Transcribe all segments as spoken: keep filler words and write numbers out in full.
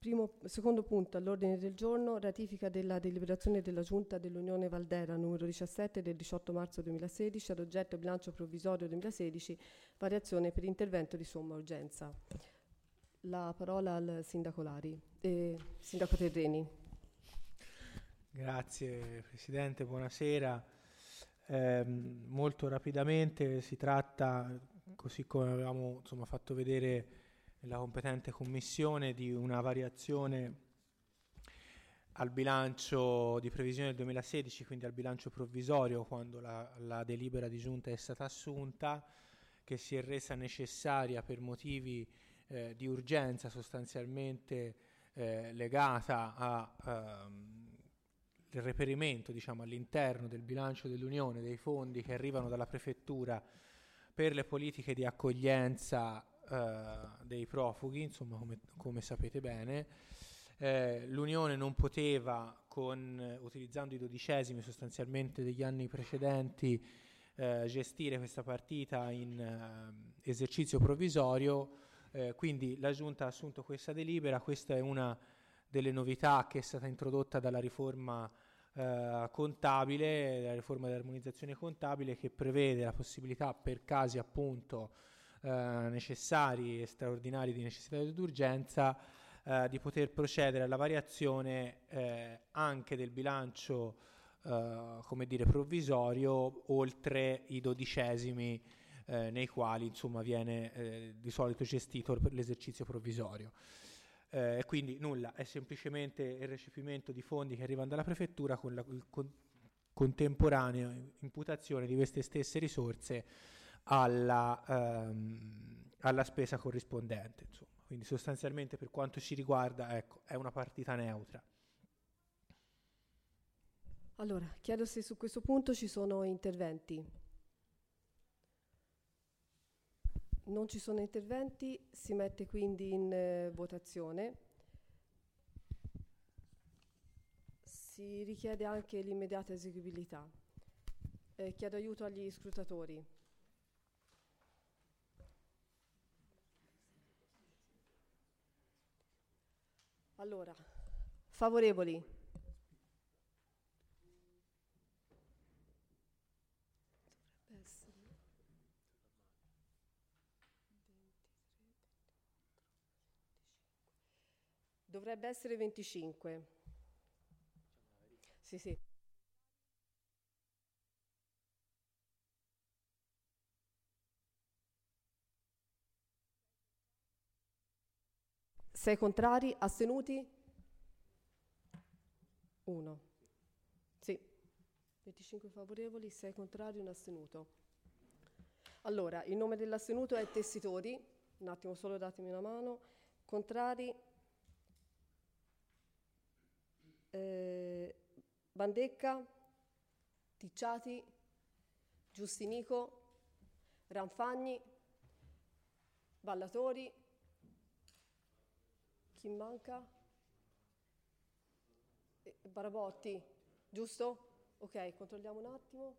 Primo, secondo punto all'ordine del giorno, ratifica della deliberazione della Giunta dell'Unione Valdera numero diciassette del diciotto marzo duemilasedici ad oggetto bilancio provvisorio duemilasedici, variazione per intervento di somma urgenza. La parola al Sindaco Lari. Eh, Sindaco Terreni. Grazie Presidente, buonasera. Eh, molto rapidamente si tratta, così come avevamo insomma, fatto vedere la competente commissione, di una variazione al bilancio di previsione del duemilasedici, quindi al bilancio provvisorio, quando la, la delibera di giunta è stata assunta, che si è resa necessaria per motivi eh, di urgenza, sostanzialmente eh, legata a ehm, il reperimento, diciamo, all'interno del bilancio dell'Unione dei fondi che arrivano dalla prefettura per le politiche di accoglienza Uh, dei profughi, insomma, come, come sapete bene. Eh, L'Unione non poteva, con, eh, utilizzando i dodicesimi sostanzialmente degli anni precedenti, eh, gestire questa partita in eh, esercizio provvisorio, eh, quindi la Giunta ha assunto questa delibera. Questa è una delle novità che è stata introdotta dalla riforma eh, contabile, la riforma dell'armonizzazione contabile, che prevede la possibilità, per casi appunto Eh, necessari e straordinari di necessità ed urgenza, eh, di poter procedere alla variazione eh, anche del bilancio eh, come dire provvisorio, oltre i dodicesimi eh, nei quali insomma viene eh, di solito gestito l'esercizio provvisorio. E eh, quindi nulla, è semplicemente il recepimento di fondi che arrivano dalla prefettura con la con, contemporanea imputazione di queste stesse risorse alla, ehm, alla spesa corrispondente, insomma. Quindi sostanzialmente, per quanto ci riguarda, ecco, è una partita neutra. Allora, chiedo se su questo punto ci sono interventi. Non ci sono interventi, si mette quindi in eh, votazione. Si richiede anche l'immediata eseguibilità. Eh, chiedo aiuto agli scrutatori. Allora, favorevoli? Dovrebbe essere venticinque. Sì, sì. Sei contrari, astenuti? Uno. Sì. venticinque favorevoli, sei contrari, un astenuto. Allora, il nome dell'astenuto è Tessitori. Un attimo solo, datemi una mano. Contrari? Eh, Bandecca? Ticciati? Giustinico? Ranfagni? Ballatori? Chi manca? Eh, Barabotti? Giusto? Ok, controlliamo un attimo.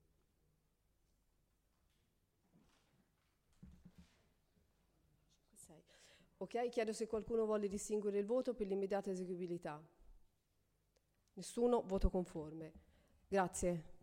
sei. Ok, chiedo se qualcuno vuole distinguere il voto per l'immediata eseguibilità. Nessuno, voto conforme. Grazie.